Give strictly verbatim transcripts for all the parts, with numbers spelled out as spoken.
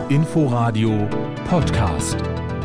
Inforadio Podcast.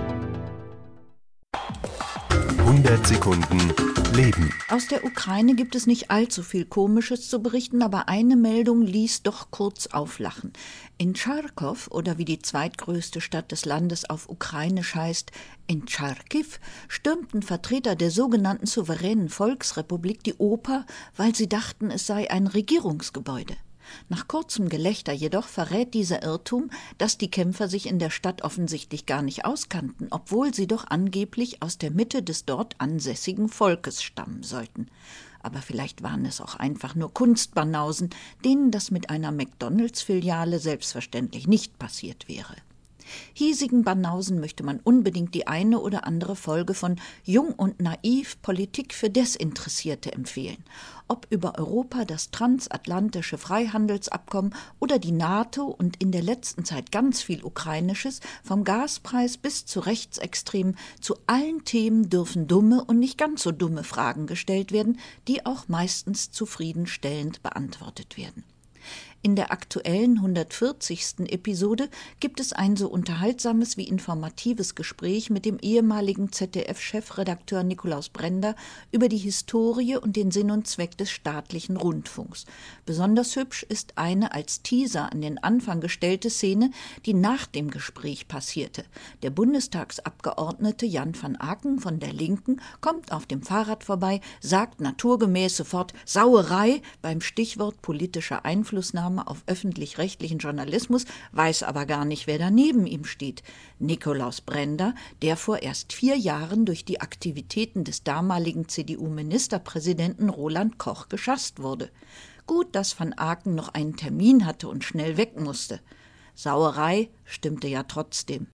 hundert Sekunden Leben. Aus der Ukraine gibt es nicht allzu viel Komisches zu berichten, aber eine Meldung ließ doch kurz auflachen. In Charkow, oder wie die zweitgrößte Stadt des Landes auf Ukrainisch heißt, in Charkiw, stürmten Vertreter der sogenannten souveränen Volksrepublik die Oper, weil sie dachten, es sei ein Regierungsgebäude. Nach kurzem Gelächter jedoch verrät dieser Irrtum, dass die Kämpfer sich in der Stadt offensichtlich gar nicht auskannten, obwohl sie doch angeblich aus der Mitte des dort ansässigen Volkes stammen sollten. Aber vielleicht waren es auch einfach nur Kunstbanausen, denen das mit einer McDonalds-Filiale selbstverständlich nicht passiert wäre. Hiesigen Banausen möchte man unbedingt die eine oder andere Folge von Jung und Naiv, Politik für Desinteressierte empfehlen. Ob über Europa, das transatlantische Freihandelsabkommen oder die NATO und in der letzten Zeit ganz viel Ukrainisches, vom Gaspreis bis zu Rechtsextremen, zu allen Themen dürfen dumme und nicht ganz so dumme Fragen gestellt werden, die auch meistens zufriedenstellend beantwortet werden. In der aktuellen hundertvierzigsten Episode gibt es ein so unterhaltsames wie informatives Gespräch mit dem ehemaligen Z D F-Chefredakteur Nikolaus Brender über die Historie und den Sinn und Zweck des staatlichen Rundfunks. Besonders hübsch ist eine als Teaser an den Anfang gestellte Szene, die nach dem Gespräch passierte. Der Bundestagsabgeordnete Jan van Aken von der Linken kommt auf dem Fahrrad vorbei, sagt naturgemäß sofort Sauerei beim Stichwort politische Einflussnahme auf öffentlich-rechtlichen Journalismus, weiß aber gar nicht, wer da neben ihm steht. Nikolaus Brender, der vor erst vier Jahren durch die Aktivitäten des damaligen C D U-Ministerpräsidenten Roland Koch geschasst wurde. Gut, dass van Aken noch einen Termin hatte und schnell weg musste. Sauerei stimmte ja trotzdem.